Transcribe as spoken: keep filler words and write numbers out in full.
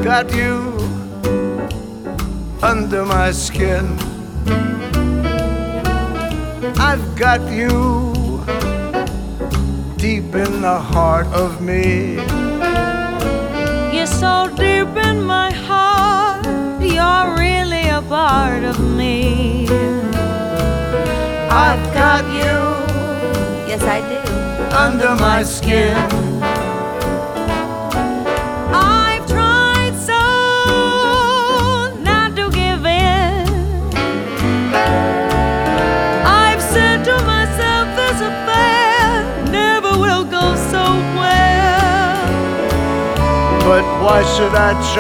got you under my skin. I've got you deep in the heart of me. You're so deep in my heart, you're really a part of me. I've got you, yes I do, under my skin. I've tried so not to give in. I've said to myself this affair never will go so well. But why should I